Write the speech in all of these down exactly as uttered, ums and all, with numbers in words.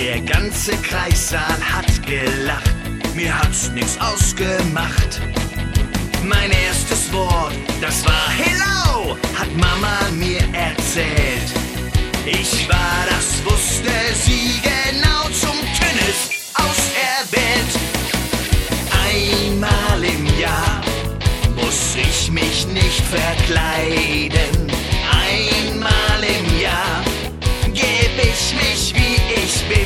Der ganze Kreissaal hat gelacht, mir hat's nix ausgemacht. Mein erstes Wort, das war Hello, hat Mama mir erzählt. Ich war, das wusste sie genau, zum Tennis auserwählt. Einmal im Jahr muss ich mich nicht verkleiden. Einmal im Jahr geb ich mich, wie ich bin.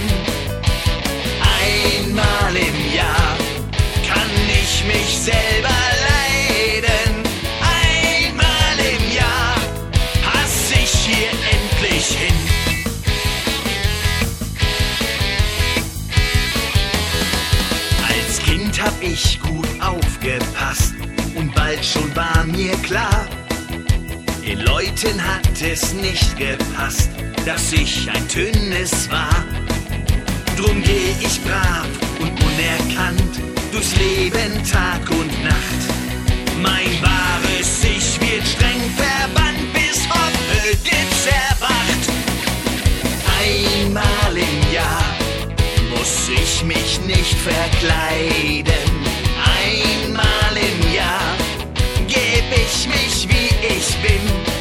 Einmal im Jahr kann ich mich selber leiden. Einmal im Jahr pass ich hier endlich hin. Als Kind hab ich gut aufgepasst und bald schon war mir klar, den Leuten hat es nicht gepasst, dass ich ein Tönnis war. Drum geh ich brav und unerkannt durchs Leben Tag und Nacht. Mein wahres Ich wird streng verbannt, bis heute gibt's erwacht. Einmal im Jahr muss ich mich nicht verkleiden. Einmal im Jahr geb ich mich, wie ich bin.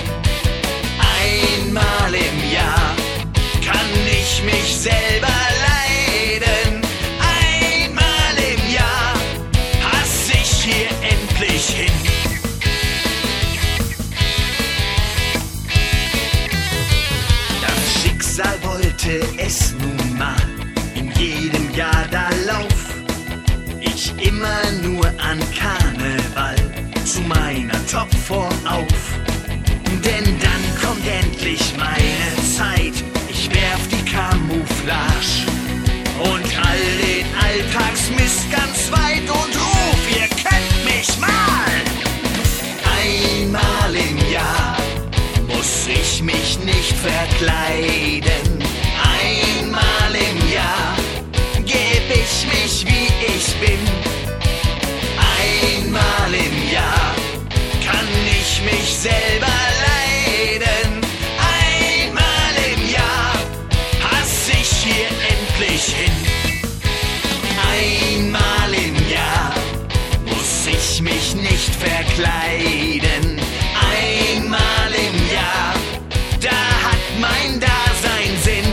Einmal im Jahr kann ich mich selber leiden. Einmal im Jahr pass ich hier endlich hin. Das Schicksal wollte es nun mal in jedem Jahr da lauf. Ich immer nur an Karneval zu meiner Topform auf. Denn dann kommt endlich meine Zeit. Ich werf die Camouflage und all den Alltagsmist ganz weit und ruf, ihr könnt mich mal. Einmal im Jahr muss ich mich nicht verkleiden. Einmal im Jahr geb ich mich, wie ich bin. Einmal im Jahr kann ich mich selber leiden. Einmal im Jahr pass ich hier endlich hin. Einmal im Jahr muss ich mich nicht verkleiden. Einmal im Jahr, da hat mein Dasein Sinn.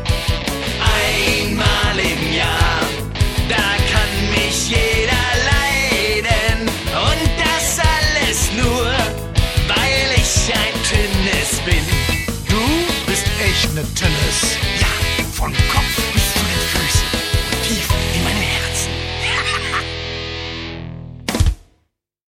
Einmal im Jahr, da kann mich jeder leiden. Und das alles nur, weil ich ein Tönnis bin. Du bist echt ne Tönnis. Ja, von Kopf